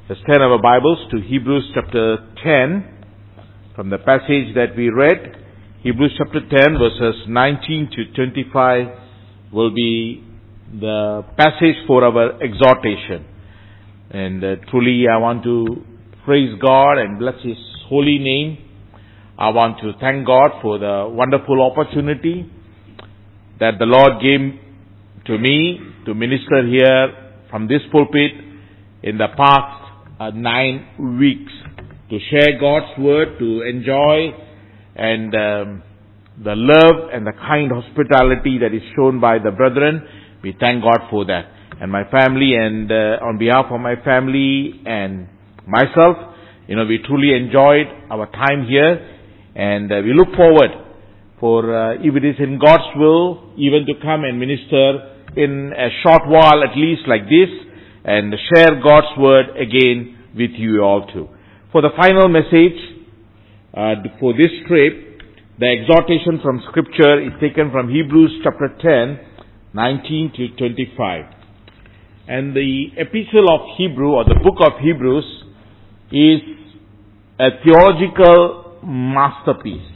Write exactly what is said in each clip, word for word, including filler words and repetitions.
Let's turn our Bibles to Hebrews chapter ten. From the passage that we read, Hebrews chapter ten verses nineteen to twenty-five will be the passage for our exhortation. And uh, truly I want to praise God and bless His holy name. I want to thank God for the wonderful opportunity that the Lord gave to me to minister here from this pulpit in the past uh, nine weeks to share God's word, to enjoy and um, the love and the kind hospitality that is shown by the brethren. We thank God for that. And my family, and uh, on behalf of my family and myself, you know, we truly enjoyed our time here, and uh, we look forward for, uh, if it is in God's will, even to come and minister in a short while at least like this, and share God's word again with you all too. For the final message uh, for this trip, the exhortation from Scripture is taken from Hebrews chapter ten, nineteen to twenty-five. And the epistle of Hebrew, or the book of Hebrews, is a theological masterpiece.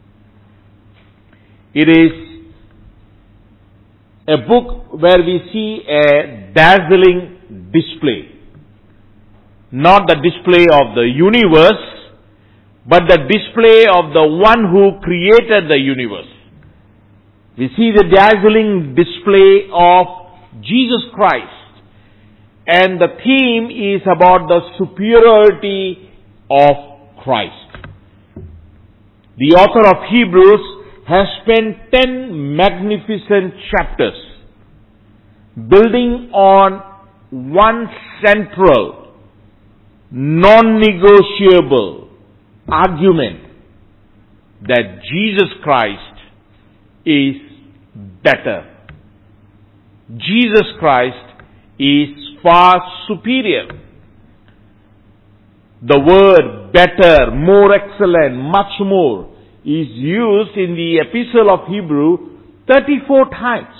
It is a book where we see a dazzling display. Not the display of the universe, but the display of the one who created the universe. We see the dazzling display of Jesus Christ. And the theme is about the superiority of Christ. The author of Hebrews has spent ten magnificent chapters building on one central, non-negotiable argument that Jesus Christ is better. Jesus Christ is far superior. The word better, more excellent, much more is used in the epistle of Hebrew thirty-four times.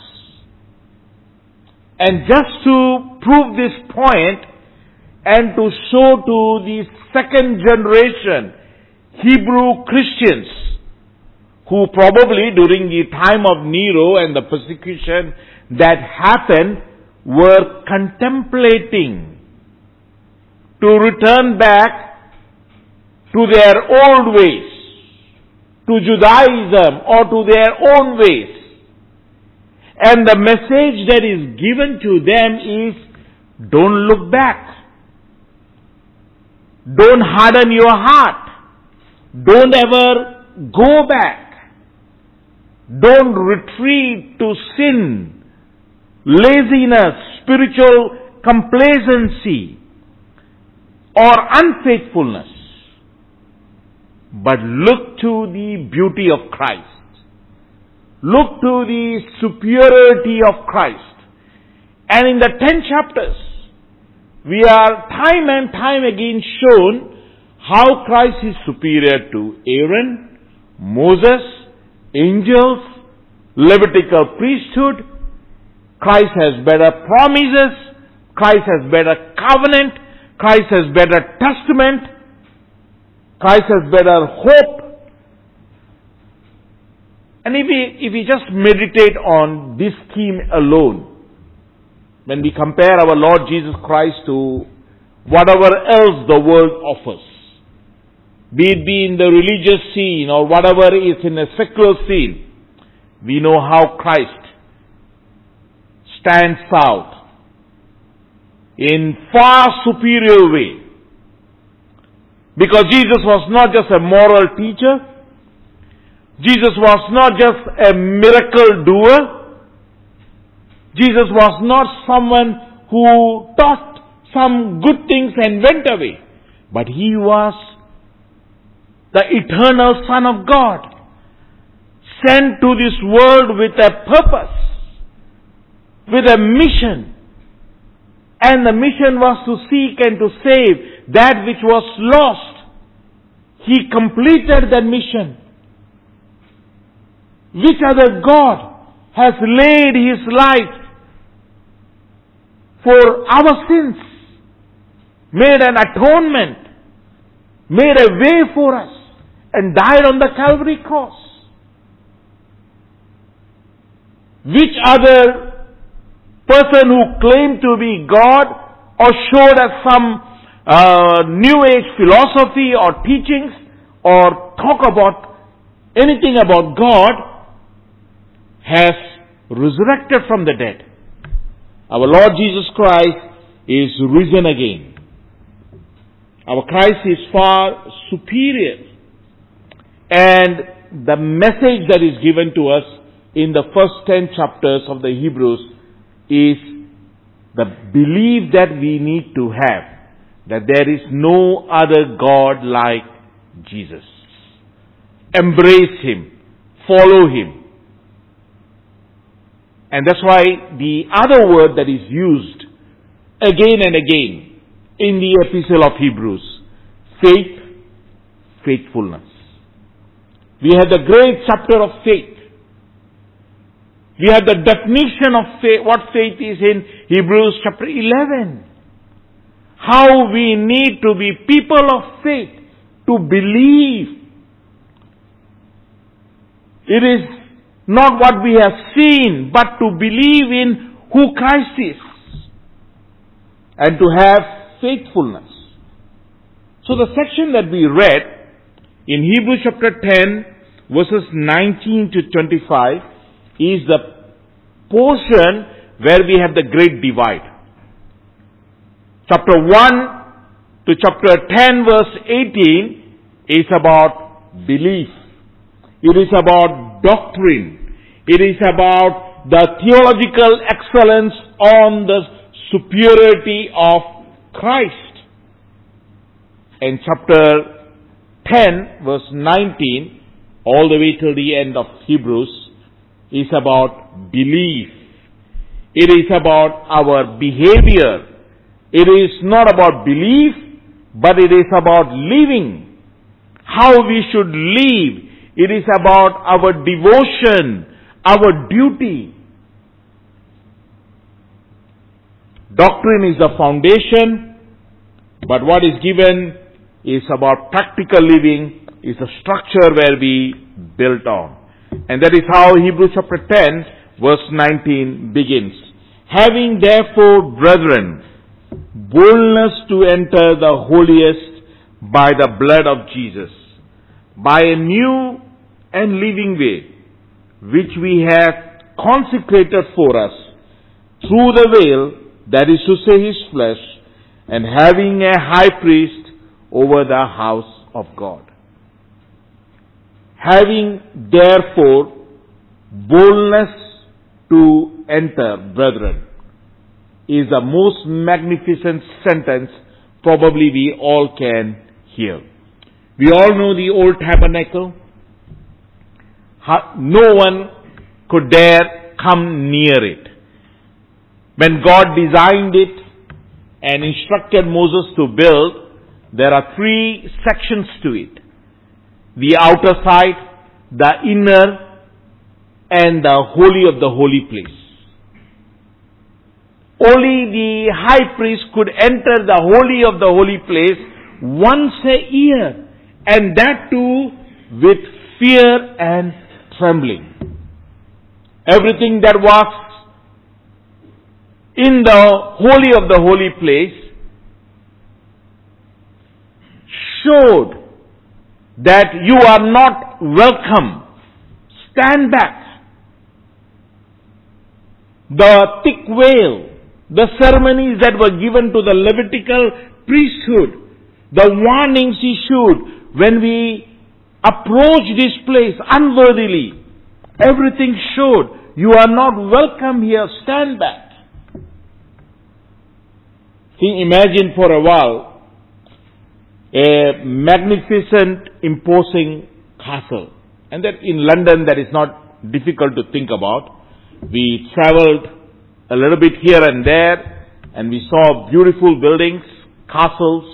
And just to prove this point and to show to the second generation Hebrew Christians who probably during the time of Nero and the persecution that happened were contemplating to return back to their old ways, to Judaism or to their own ways. And the message that is given to them is, don't look back. Don't harden your heart. Don't ever go back. Don't retreat to sin, laziness, spiritual complacency, or unfaithfulness. But look to the beauty of Christ. Look to the superiority of Christ. And in the ten chapters, we are time and time again shown how Christ is superior to Aaron, Moses, angels, Levitical priesthood. Christ has better promises. Christ has better covenant. Christ has better testament. Christ has better hope. And if we, if we just meditate on this theme alone, when we compare our Lord Jesus Christ to whatever else the world offers, be it be in the religious scene or whatever is in a secular scene, we know how Christ stands out in far superior way. Because Jesus was not just a moral teacher. Jesus was not just a miracle doer. Jesus was not someone who taught some good things and went away. But He was the eternal Son of God, sent to this world with a purpose, with a mission. And the mission was to seek and to save that which was lost. He completed that mission. Which other God has laid His life for our sins? made an atonement, made a way for us, and died on the Calvary cross. Which other person who claimed to be God or showed us some uh, New Age philosophy or teachings or talk about anything about God has resurrected from the dead? Our Lord Jesus Christ is risen again. Our Christ is far superior. And the message that is given to us in the first ten chapters of the Hebrews is the belief that we need to have that there is no other God like Jesus. Embrace Him. Follow Him. And that's why the other word that is used again and again in the epistle of Hebrews, faith, faithfulness. We have the great chapter of faith. We have the definition of faith, what faith is in Hebrews chapter eleven. How we need to be people of faith, to believe. It is not what we have seen, but to believe in who Christ is. And to have faithfulness. So the section that we read in Hebrews chapter ten, verses nineteen to twenty-five, is the portion where we have the great divide. Chapter one to chapter ten, verse eighteen, is about belief. It is about doctrine. It is about the theological excellence on the superiority of Christ. And chapter ten, verse nineteen, all the way till the end of Hebrews, is about belief. It is about our behavior. It is not about belief, but it is about living. How we should live. It is about our devotion, our duty. Doctrine is the foundation, but what is given is about practical living, is the structure where we build on. And that is how Hebrews chapter ten, verse nineteen begins. Having therefore, brethren, boldness to enter the holiest by the blood of Jesus, by a new and living way, which we have consecrated for us, through the veil, that is to say His flesh, and having a high priest over the house of God. Having therefore boldness to enter, brethren, is the most magnificent sentence probably we all can hear. We all know the old tabernacle. No one could dare come near it. When God designed it and instructed Moses to build, there are three sections to it. The outer side, the inner, and the holy of the holy place. Only the high priest could enter the holy of the holy place once a year, and that too with fear and trembling. Everything that was in the holy of the holy place showed that you are not welcome. Stand back. The thick veil, the ceremonies that were given to the Levitical priesthood, the warnings issued when we approach this place unworthily, everything showed you are not welcome here. Stand back. See, imagine for a while a magnificent, imposing castle. And that in London that is not difficult to think about. We traveled a little bit here and there, and we saw beautiful buildings, castles.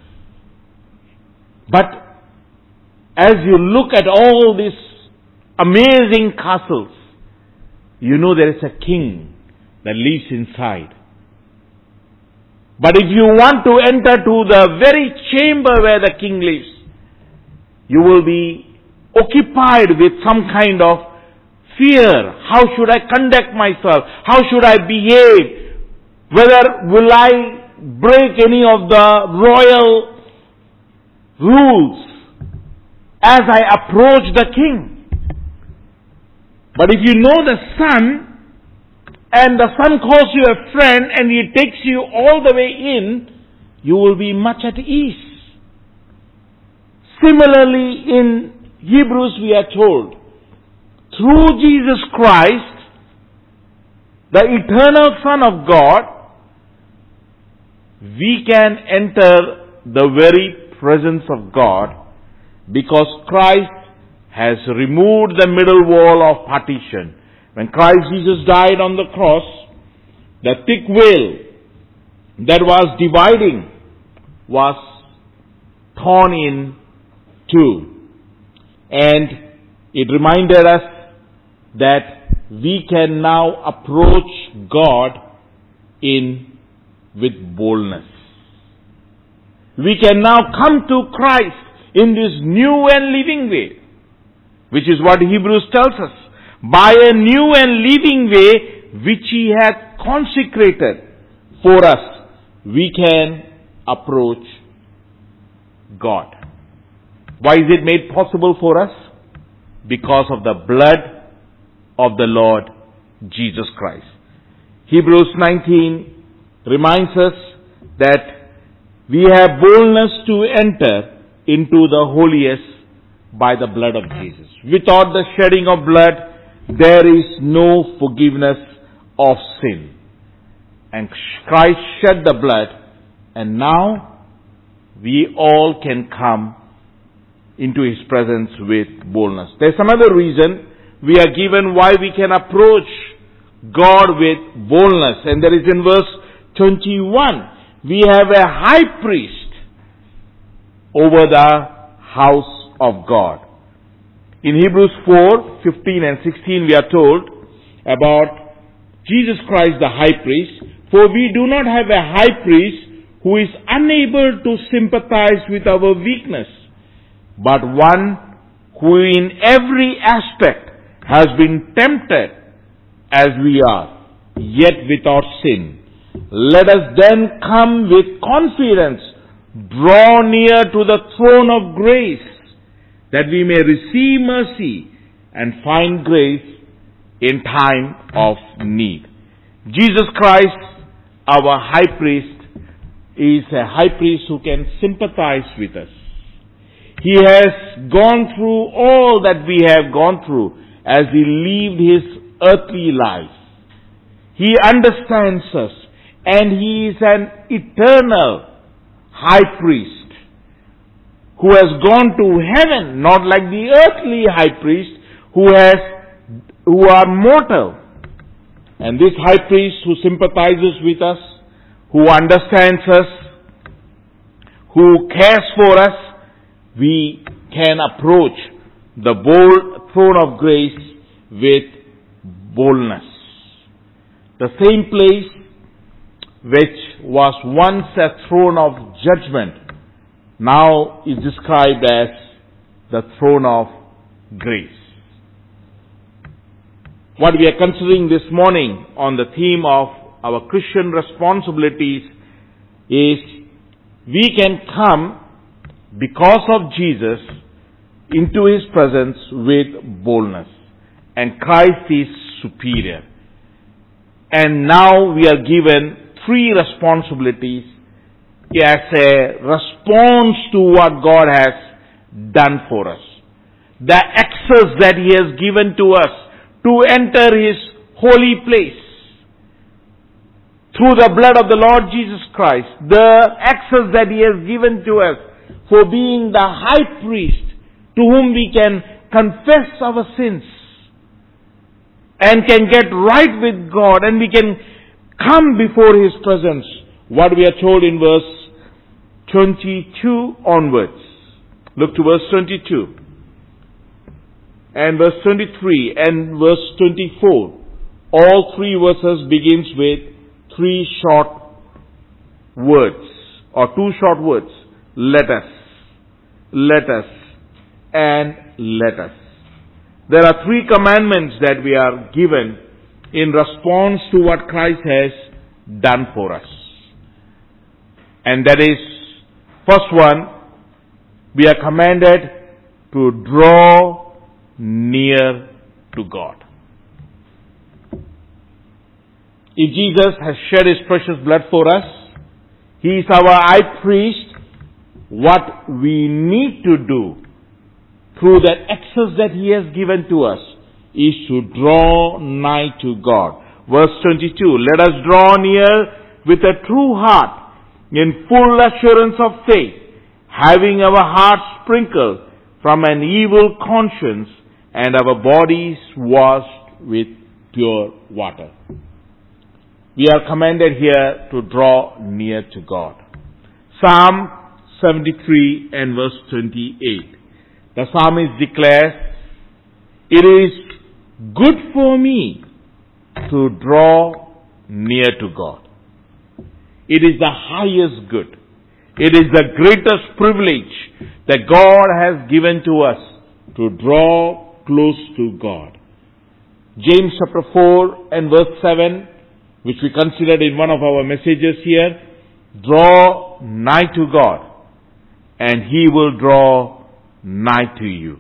But as you look at all these amazing castles, you know there is a king that lives inside. But if you want to enter to the very chamber where the king lives, you will be occupied with some kind of fear. How should I conduct myself? How should I behave? Whether will I break any of the royal rules as I approach the king? But if you know the Son, and the Son calls you a friend, and He takes you all the way in, you will be much at ease. Similarly, in Hebrews we are told, through Jesus Christ, the eternal Son of God, we can enter the very presence of God, because Christ has removed the middle wall of partition. When Christ Jesus died on the cross, the thick veil that was dividing was torn in two. And it reminded us that we can now approach God in with boldness. We can now come to Christ in this new and living way, which is what Hebrews tells us. By a new and living way which He hath consecrated for us, we can approach God. Why is it made possible for us? Because of the blood of the Lord Jesus Christ. Hebrews nineteen reminds us that we have boldness to enter into the holiest by the blood of Jesus. Without the shedding of blood, there is no forgiveness of sin. And Christ shed the blood, and now we all can come into His presence with boldness. There's another reason we are given why we can approach God with boldness, and that is in verse twenty-one. We have a high priest over the house of God. In Hebrews four, fifteen and sixteen we are told about Jesus Christ the high priest. For we do not have a high priest who is unable to sympathize with our weakness, but one who in every aspect has been tempted as we are, yet without sin. Let us then come with confidence, draw near to the throne of grace, that we may receive mercy and find grace in time of need. Jesus Christ, our high priest, is a high priest who can sympathize with us. He has gone through all that we have gone through as He lived His earthly life. He understands us, and He is an eternal high priest who has gone to heaven, not like the earthly high priest who has, who are mortal. And this high priest who sympathizes with us, who understands us, who cares for us, we can approach the bold throne of grace with boldness. The same place which was once a throne of judgment now is described as the throne of grace. What we are considering this morning on the theme of our Christian responsibilities is we can come because of Jesus into His presence with boldness, and Christ is superior. And now we are given three responsibilities as a response to what God has done for us. The access that He has given to us to enter His holy place through the blood of the Lord Jesus Christ. The access that He has given to us for being the high priest to whom we can confess our sins and can get right with God, and we can come before His presence. What we are told in verse twenty-two onwards. Look to verse twenty-two. And verse twenty-three and verse twenty-four. All three verses begins with three short words, or two short words. Let us, let us, and let us. There are three commandments that we are given in response to what Christ has done for us. And that is, first one, we are commanded to draw near to God. If Jesus has shed His precious blood for us, He is our high priest. What we need to do through that access that He has given to us is to draw nigh to God. Verse twenty-two, let us draw near with a true heart in full assurance of faith, having our hearts sprinkled from an evil conscience and our bodies washed with pure water. We are commanded here to draw near to God. Psalm seventy-three and verse twenty-eight. The psalmist declares, it is good for me to draw near to God. It is the highest good. It is the greatest privilege that God has given to us to draw close to God. James chapter four and verse seven, which we considered in one of our messages here, draw nigh to God, and He will draw nigh to you.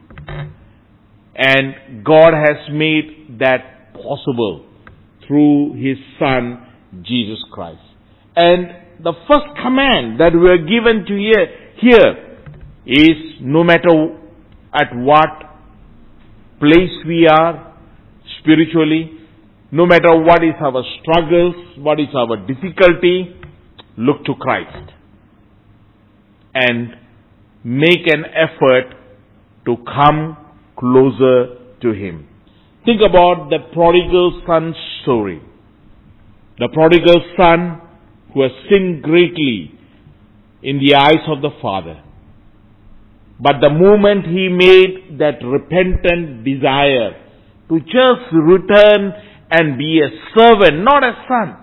And God has made that possible through His Son, Jesus Christ. And the first command that we are given to hear here is, no matter at what place we are spiritually, no matter what is our struggles, what is our difficulty, look to Christ and make an effort to come closer to Him. Think about the prodigal son story. The prodigal son who has sinned greatly in the eyes of the father. But the moment he made that repentant desire to just return and be a servant, not a son.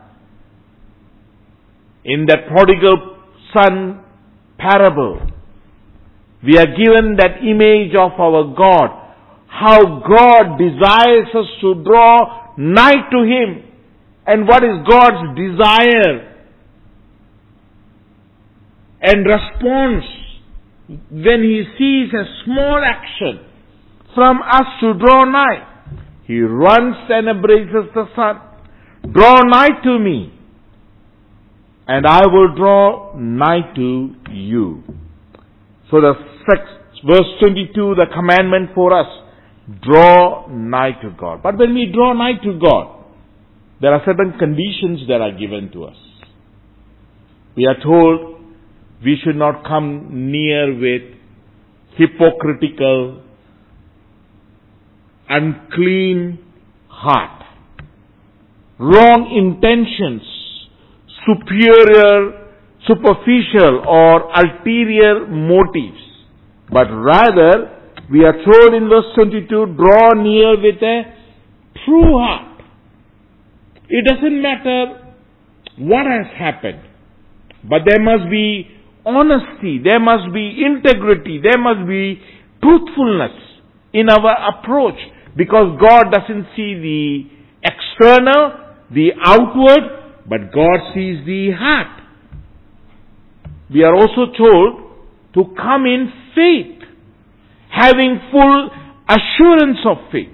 In that prodigal son parable, we are given that image of our God, how God desires us to draw nigh to Him. And what is God's desire and response when He sees a small action from us to draw nigh? He runs and embraces the Son. Draw nigh to me, and I will draw nigh to you. So the sixth, verse twenty-two, the commandment for us, draw nigh to God. But when we draw nigh to God, there are certain conditions that are given to us. We are told we should not come near with hypocritical, unclean heart, wrong intentions, superior, superficial or ulterior motives. But rather, we are told in verse twenty-two, draw near with a true heart. It doesn't matter what has happened, but there must be honesty, there must be integrity, there must be truthfulness in our approach, because God doesn't see the external, the outward, but God sees the heart. We are also told to come in faith, having full assurance of faith.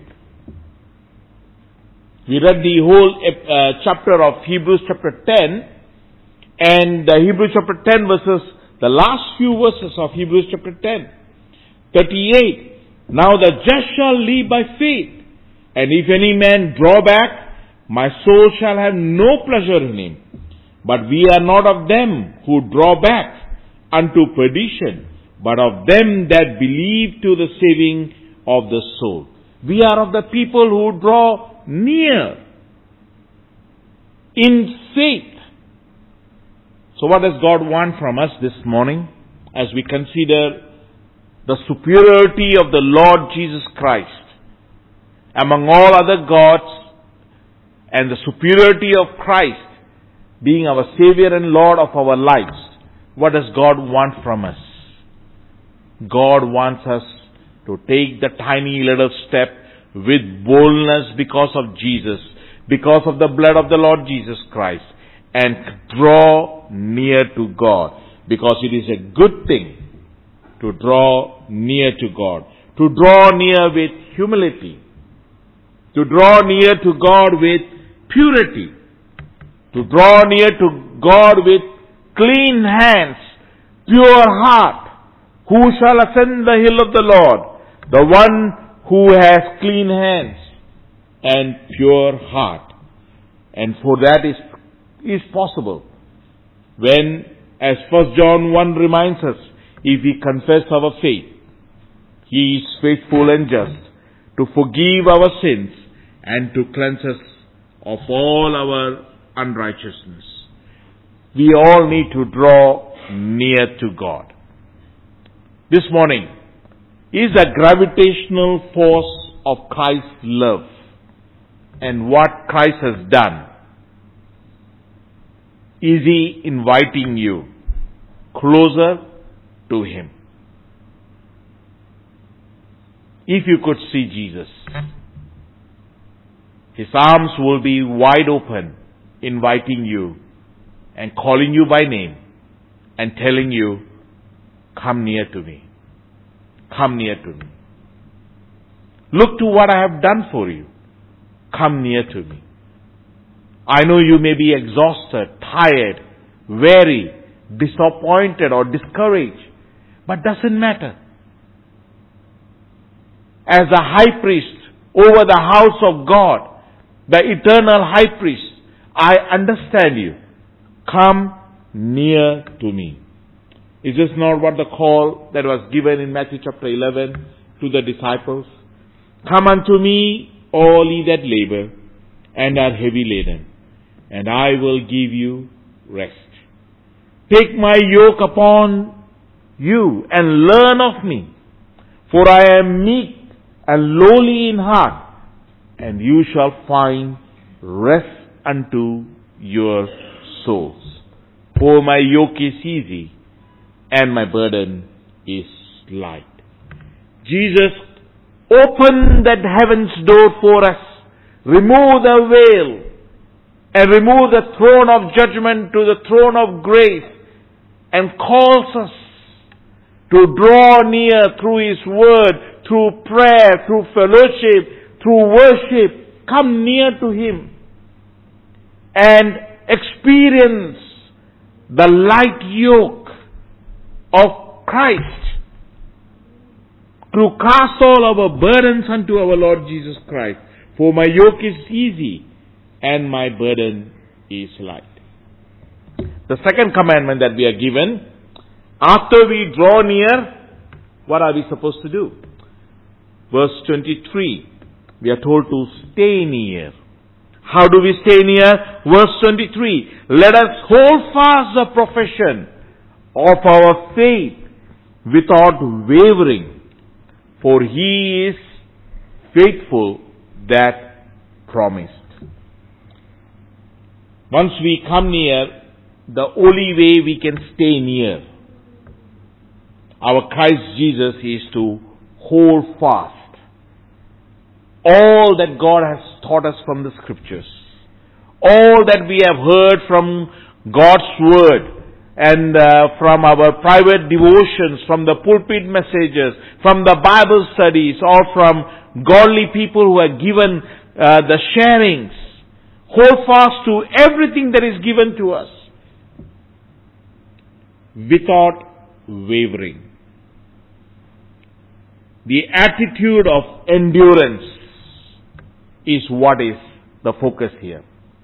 We read the whole uh, chapter of Hebrews chapter ten, and uh, Hebrews chapter ten verses, the last few verses of Hebrews chapter ten, thirty-eight. Now the just shall live by faith, and if any man draw back, my soul shall have no pleasure in him. But we are not of them who draw back unto perdition, but of them that believe to the saving of the soul. We are of the people who draw near in faith. So what does God want from us this morning as we consider the superiority of the Lord Jesus Christ among all other gods, and the superiority of Christ being our Savior and Lord of our lives, what does God want from us? God wants us to take the tiny little step with boldness because of Jesus, because of the blood of the Lord Jesus Christ, and draw near to God. Because it is a good thing to draw near to God, to draw near with humility, to draw near to God with purity, to draw near to God with clean hands, pure heart. Who shall ascend the hill of the Lord? The one who has clean hands and pure heart. And for that is, is possible when, as First John one reminds us, if we confess our faith, He is faithful and just to forgive our sins and to cleanse us of all our unrighteousness. We all need to draw near to God. This morning is the gravitational force of Christ's love and what Christ has done. Is He inviting you closer to Him? If you could see Jesus, His arms will be wide open, inviting you and calling you by name and telling you, come near to me. Come near to me. Look to what I have done for you. Come near to me. I know you may be exhausted, tired, weary, disappointed or discouraged, but doesn't matter. As the high priest over the house of God, the eternal high priest, I understand you. Come near to me. Is this not what the call that was given in Matthew chapter eleven to the disciples? Come unto me, all ye that labor and are heavy laden, and I will give you rest. Take my yoke upon you and learn of me, for I am meek and lowly in heart, and you shall find rest unto your souls. For my yoke is easy, and my burden is light. Jesus opened that heaven's door for us, remove the veil, and remove the throne of judgment to the throne of grace, and calls us to draw near through His word, through prayer, through fellowship, through worship. Come near to Him and experience the light yoke of Christ, to cast all our burdens unto our Lord Jesus Christ. For my yoke is easy and my burden is light. The second commandment that we are given, after we draw near, what are we supposed to do? Verse twenty-three, we are told to stay near. How do we stay near? Verse twenty-three, let us hold fast the profession of our faith without wavering, for He is faithful that promised. Once we come near, the only way we can stay near our Christ Jesus is to hold fast all that God has taught us from the Scriptures, all that we have heard from God's Word, and uh, from our private devotions, from the pulpit messages, from the Bible studies, or from godly people who have given uh, the sharings. Hold fast to everything that is given to us without wavering. The attitude of endurance is what is the focus here.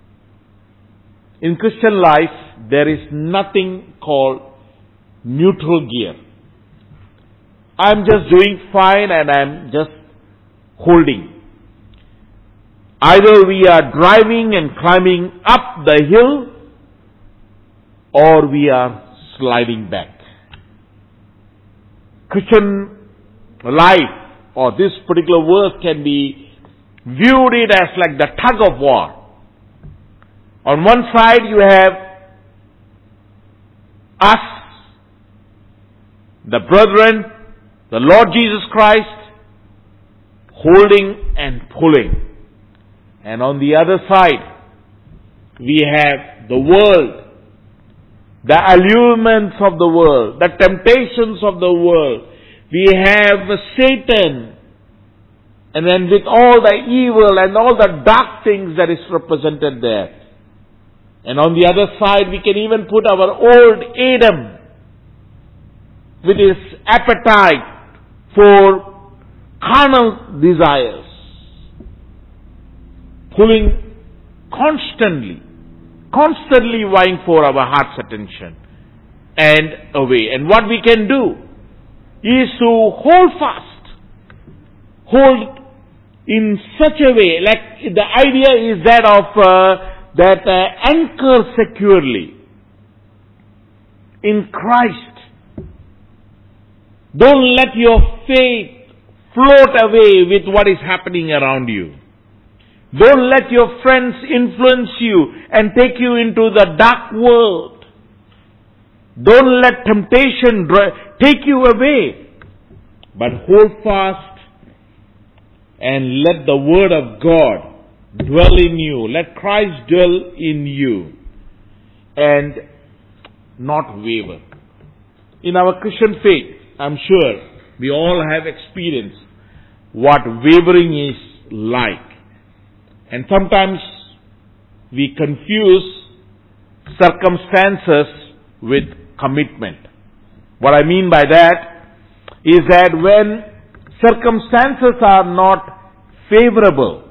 In Christian life, there is nothing called neutral gear. I'm just doing fine and I'm just holding. Either we are driving and climbing up the hill, or we are sliding back. Christian life, or this particular verse, can be viewed it as like the tug of war. On one side you have us, the brethren, the Lord Jesus Christ, holding and pulling. And on the other side, we have the world, the allurements of the world, the temptations of the world. We have Satan, and then with all the evil and all the dark things that is represented there. And on the other side, we can even put our old Adam with his appetite for carnal desires, pulling constantly, constantly vying for our heart's attention and away. And what we can do is to hold fast, hold in such a way, like the idea is that of uh, that uh, anchor securely in Christ. Don't let your faith float away with what is happening around you. Don't let your friends influence you and take you into the dark world. Don't let temptation take you away. But hold fast and let the Word of God dwell in you. Let Christ dwell in you and not waver. In our Christian faith, I'm sure we all have experienced what wavering is like. And sometimes we confuse circumstances with commitment. What I mean by that is that when circumstances are not favorable,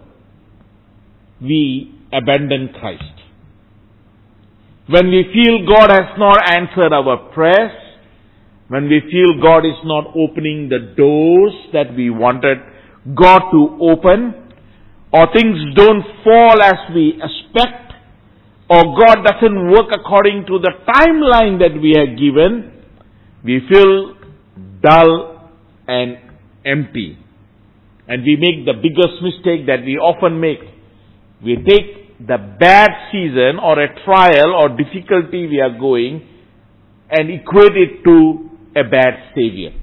we abandon Christ. When we feel God has not answered our prayers, when we feel God is not opening the doors that we wanted God to open, or things don't fall as we expect, or God doesn't work according to the timeline that we are given, we feel dull and empty. And we make the biggest mistake that we often make. We take the bad season or a trial or difficulty we are going and equate it to a bad Savior.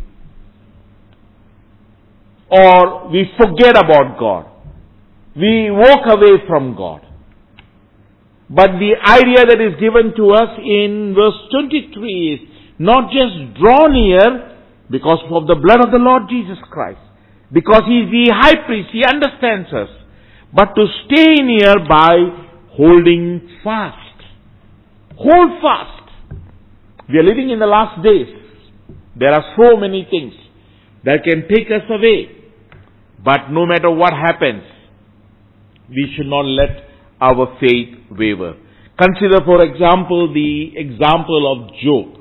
Or we forget about God. We walk away from God. But the idea that is given to us in verse twenty-three is not just draw near because of the blood of the Lord Jesus Christ, because He is the high priest, He understands us, but to stay near by holding fast. Hold fast. We are living in the last days. There are so many things that can take us away. But no matter what happens, we should not let our faith waver. Consider, for example, the example of Job,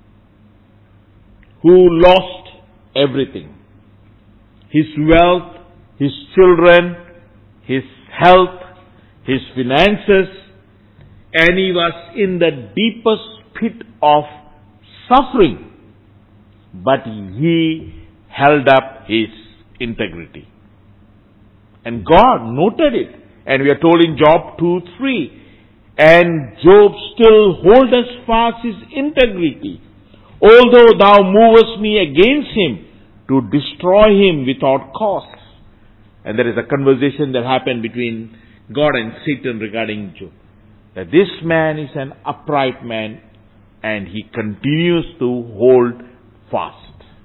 who lost everything. His wealth, his children, his health, his finances, and he was in the deepest pit of suffering. But he held up his integrity. And God noted it. And we are told in Job two three, and Job still holdeth fast his integrity, although thou movest me against him to destroy him without cause. And there is a conversation that happened between God and Satan regarding Job. That this man is an upright man and he continues to hold fast.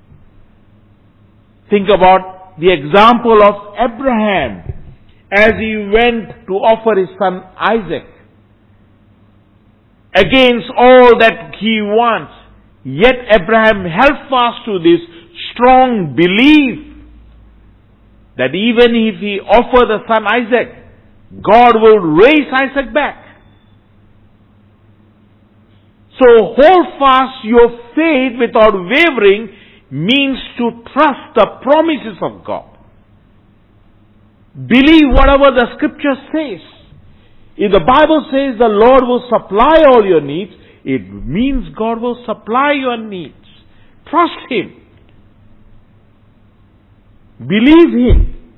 Think about the example of Abraham as he went to offer his son Isaac. Against all that he wants, yet Abraham held fast to this strong belief that even if he offer the son Isaac, God will raise Isaac back. So hold fast your faith without wavering means to trust the promises of God. Believe whatever the scripture says. If the Bible says the Lord will supply all your needs, it means God will supply your needs. Trust Him. Believe Him.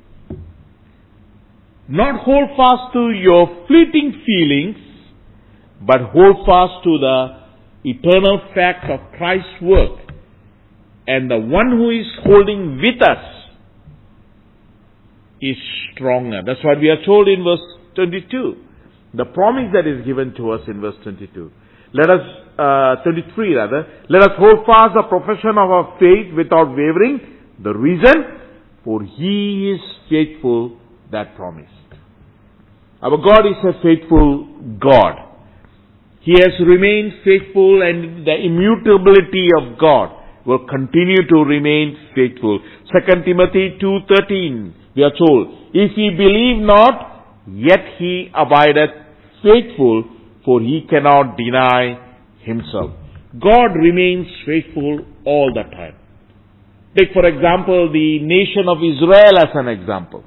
Not hold fast to your fleeting feelings, but hold fast to the eternal fact of Christ's work, and the one who is holding with us is stronger. That's what we are told in verse twenty-two. The promise that is given to us in verse twenty-two. Let us, uh, twenty-three rather, let us hold fast the profession of our faith without wavering. The reason? For He is faithful that promised. Our God is a faithful God. He has remained faithful, and the immutability of God will continue to remain faithful. Second Timothy two thirteen, we are told, if ye believe not, yet He abideth faithful, for He cannot deny Himself. God remains faithful all the time. Take for example the nation of Israel as an example.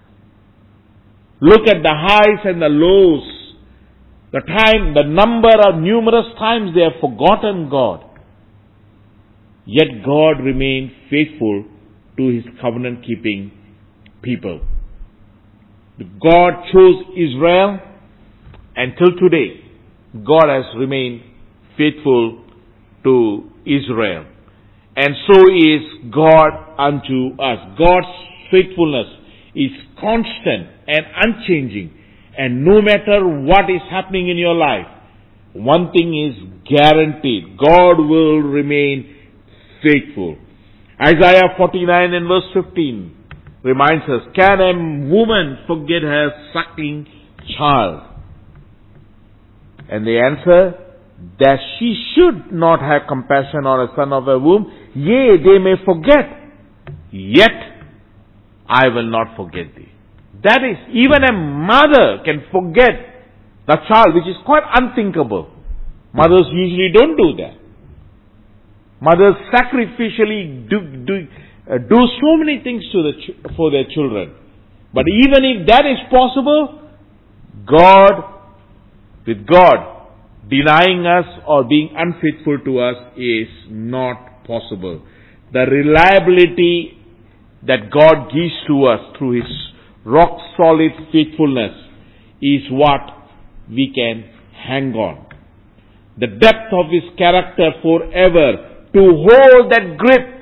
Look at the highs and the lows. The time, the number of numerous times they have forgotten God. Yet God remained faithful to His covenant keeping people. God chose Israel, and till today, God has remained faithful to Israel. And so is God unto us. God's faithfulness is constant and unchanging. And no matter what is happening in your life, one thing is guaranteed. God will remain faithful. Isaiah forty-nine and verse fifteen reminds us, can a woman forget her suckling child? And the answer, that she should not have compassion on a son of her womb. Yea, they may forget, yet I will not forget thee. That is, even a mother can forget the child, which is quite unthinkable. Mothers usually don't do that. Mothers sacrificially do, do, uh, do so many things to the ch- for their children. But even if that is possible, God, with God, denying us or being unfaithful to us is not possible. The reliability that God gives to us through His rock solid faithfulness is what we can hang on. The depth of His character forever, to hold that grip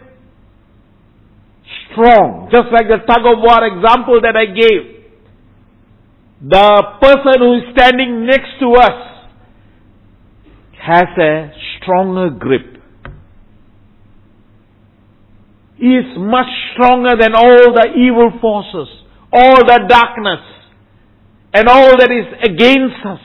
strong, just like the tug of war example that I gave. The person who is standing next to us has a stronger grip. He is much stronger than all the evil forces, all the darkness, and all that is against us.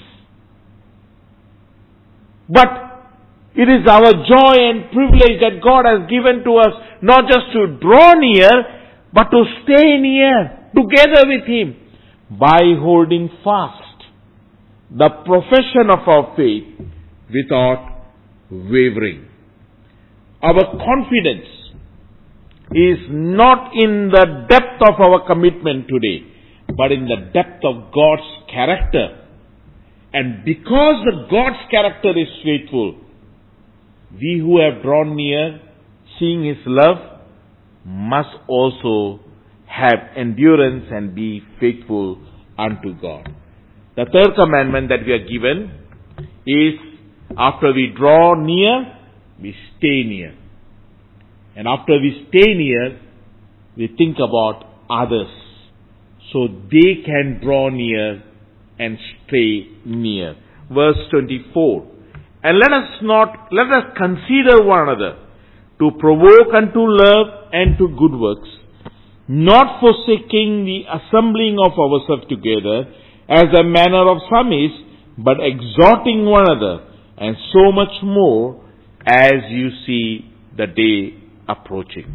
But it is our joy and privilege that God has given to us, not just to draw near, but to stay near, together with Him, by holding fast the profession of our faith without wavering. Our confidence is not in the depth of our commitment today, but in the depth of God's character. And because the God's character is faithful, we who have drawn near, seeing His love, must also have endurance and be faithful unto God. The third commandment that we are given is, after we draw near, we stay near. And after we stay near, we think about others, so they can draw near and stay near. Verse twenty-four. And let us not, let us consider one another to provoke unto love and to good works, not forsaking the assembling of ourselves together, as the manner of some is, but exhorting one another, and so much more as you see the day approaching.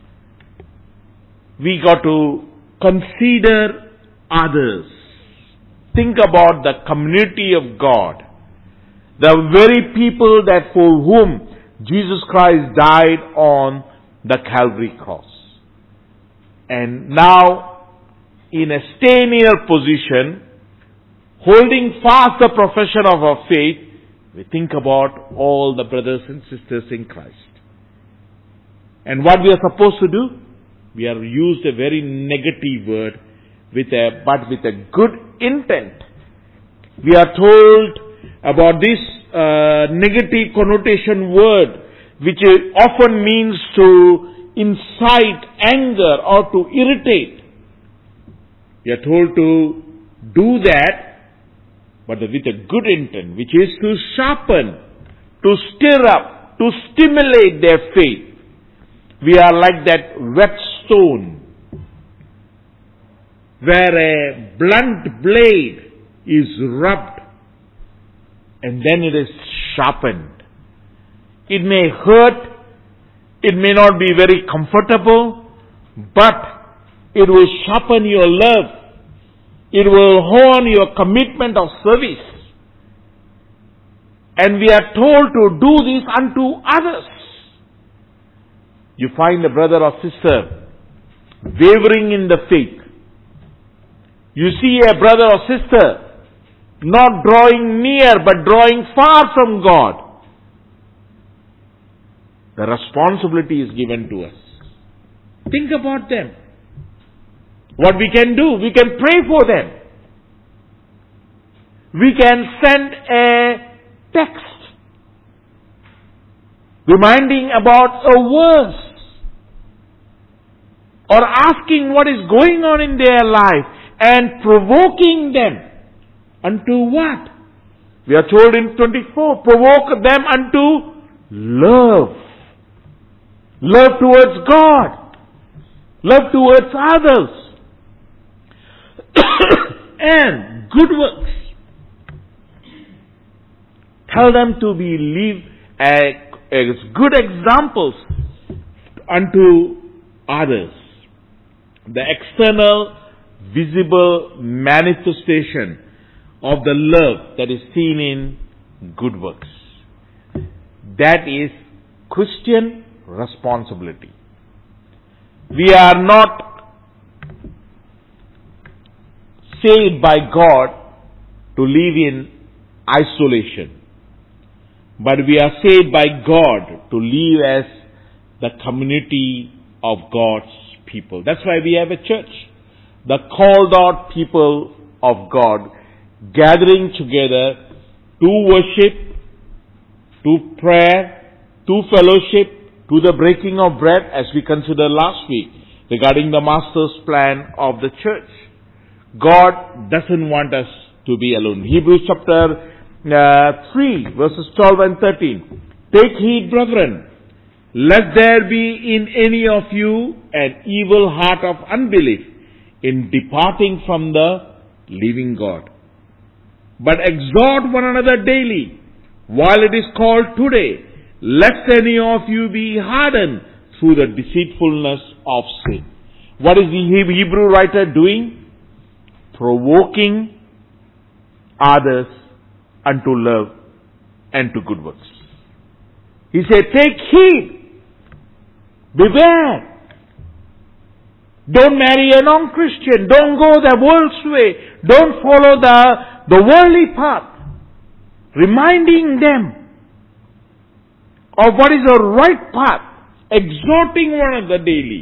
We got to consider others. Think about the community of God, the very people that for whom Jesus Christ died on the Calvary cross. And now, in a stay near position, holding fast the profession of our faith, we think about all the brothers and sisters in Christ. And what we are supposed to do? We are used a very negative word, with a, but with a good intent. We are told about this uh, negative connotation word, which often means to incite anger or to irritate. We are told to do that, but with a good intent, which is to sharpen, to stir up, to stimulate their faith. We are like that whetstone, where a blunt blade is rubbed and then it is sharpened. It may hurt, it may not be very comfortable, but it will sharpen your love. It will hone your commitment of service. And we are told to do this unto others. You find a brother or sister wavering in the faith. You see a brother or sister not drawing near but drawing far from God. The responsibility is given to us. Think about them. What we can do, we can pray for them. We can send a text reminding about a verse or asking what is going on in their life and provoking them unto what? We are told in twenty-four, provoke them unto love. Love towards God. Love towards others. And good works. Tell them to be live as good examples unto others. The external, visible manifestation of the love that is seen in good works. That is Christian responsibility. We are not saved by God to live in isolation, but we are saved by God to live as the community of God's people. That's why we have a church. The called out people of God gathering together to worship, to prayer, to fellowship, to the breaking of bread, as we considered last week regarding the master's plan of the church. God doesn't want us to be alone. Hebrews chapter uh, three, verses twelve and thirteen. Take heed, brethren, lest there be in any of you an evil heart of unbelief in departing from the living God. But exhort one another daily, while it is called today, lest any of you be hardened through the deceitfulness of sin. What is the Hebrew writer doing? Provoking others unto love and to good works. He said, take heed. Beware. Don't marry a non-Christian. Don't go the world's way. Don't follow the, the worldly path. Reminding them of what is the right path. Exhorting one another daily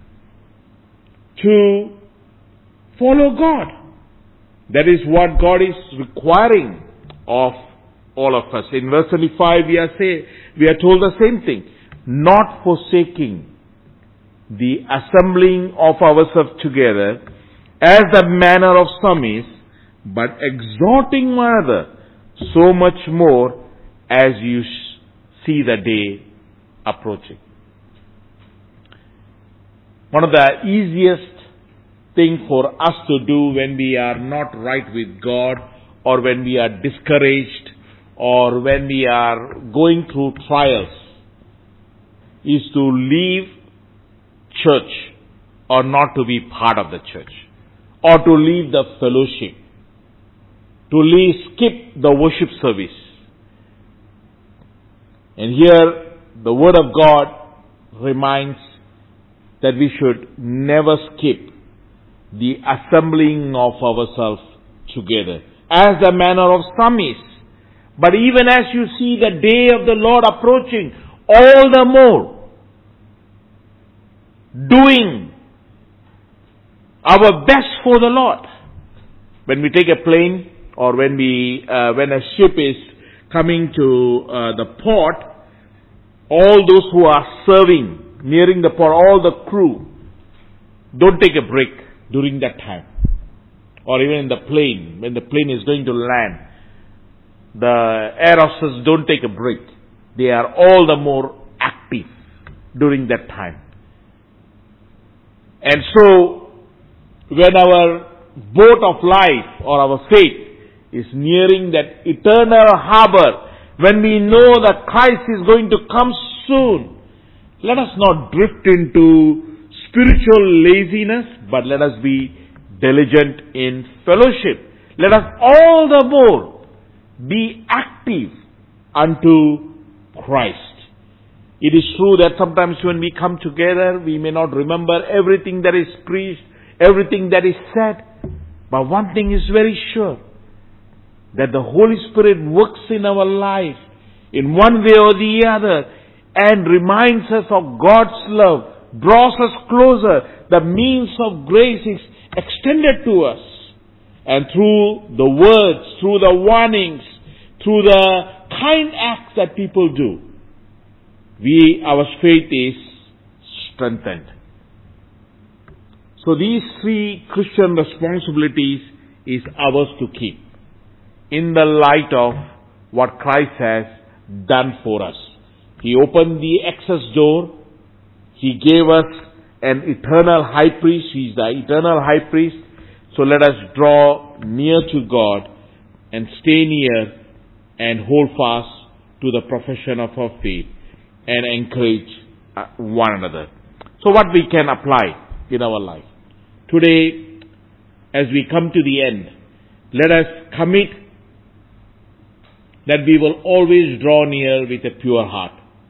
to follow God. That is what God is requiring of all of us. In verse twenty-five, we are say, we are told the same thing. Not forsaking the assembling of ourselves together, as the manner of some is, but exhorting one another, so much more as you see the day approaching. One of the easiest thing for us to do when we are not right with God, or when we are discouraged, or when we are going through trials, is to leave church or not to be part of the church, or to leave the fellowship, to leave, skip the worship service. And here the Word of God reminds that we should never skip the assembling of ourselves together, as the manner of some is. But even as you see the day of the Lord approaching, all the more doing our best for the Lord. When we take a plane, or when we uh, when a ship is coming to uh, the port, all those who are serving, nearing the port, all the crew, don't take a break during that time. Or even in the plane, when the plane is going to land, the air hostesses don't take a break. They are all the more active during that time. And so, when our boat of life or our faith is nearing that eternal harbor, when we know that Christ is going to come soon, let us not drift into spiritual laziness, but let us be diligent in fellowship. Let us all the more be active unto Christ. It is true that sometimes when we come together, we may not remember everything that is preached, everything that is said. But one thing is very sure, that the Holy Spirit works in our life in one way or the other and reminds us of God's love, draws us closer. The means of grace is extended to us. And through the words, through the warnings, through the kind acts that people do, we, our faith is strengthened. So these three Christian responsibilities is ours to keep in the light of what Christ has done for us. He opened the access door. He gave us an eternal high priest. He is the eternal high priest. So let us draw near to God and stay near and hold fast to the profession of our faith and encourage one another. So what we can apply in our life. Today, as we come to the end, let us commit that we will always draw near with a pure heart.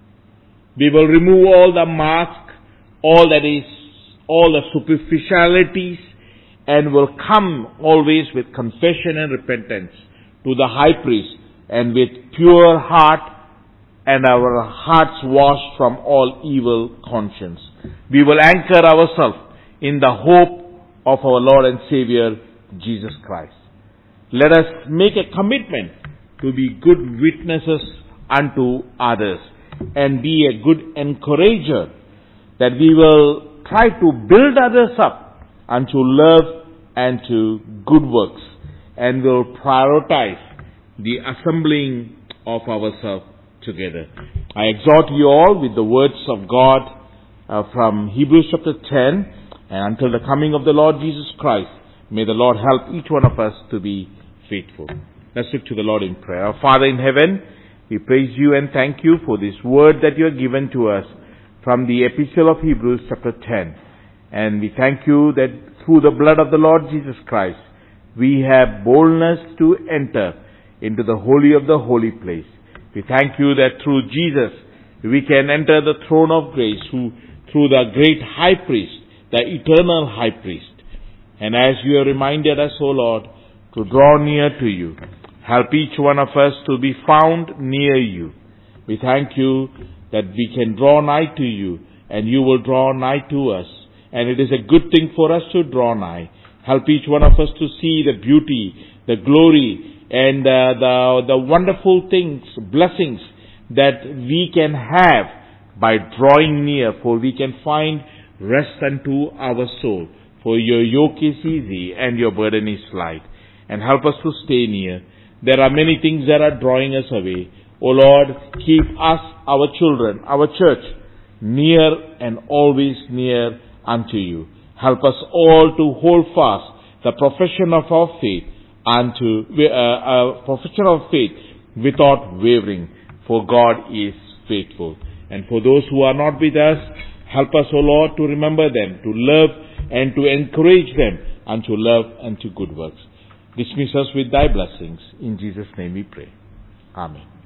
We will remove all the mask, all that is, all the superficialities, and will come always with confession and repentance to the high priest, and with pure heart and our hearts washed from all evil conscience. We will anchor ourselves in the hope of our Lord and Savior, Jesus Christ. Let us make a commitment to be good witnesses unto others and be a good encourager, that we will try to build others up unto love and to good works, and will prioritize the assembling of ourselves together. I exhort you all with the words of God uh, from Hebrews chapter ten, and until the coming of the Lord Jesus Christ, may the Lord help each one of us to be faithful. Let's look to the Lord in prayer. Our Father in heaven, we praise you and thank you for this word that you have given to us from the epistle of Hebrews chapter ten. And we thank you that through the blood of the Lord Jesus Christ, we have boldness to enter into the holy of the holy place. We thank you that through Jesus, we can enter the throne of grace through, through the great high priest, the eternal high priest. And as you have reminded us, O Lord, to draw near to you, help each one of us to be found near you. We thank you that we can draw nigh to you, and you will draw nigh to us. And it is a good thing for us to draw nigh. Help each one of us to see the beauty, the glory, and uh, the, the wonderful things, blessings that we can have by drawing near, for we can find rest unto our soul. For your yoke is easy and your burden is light. And help us to stay near. There are many things that are drawing us away. O Lord, keep us, our children, our church, near and always near unto you. Help us all to hold fast the profession of our faith unto uh, uh, profession of faith without wavering, for God is faithful. And for those who are not with us, help us, O Lord, to remember them, to love and to encourage them unto love and to good works. Dismiss us with thy blessings. In Jesus' name we pray. Amen.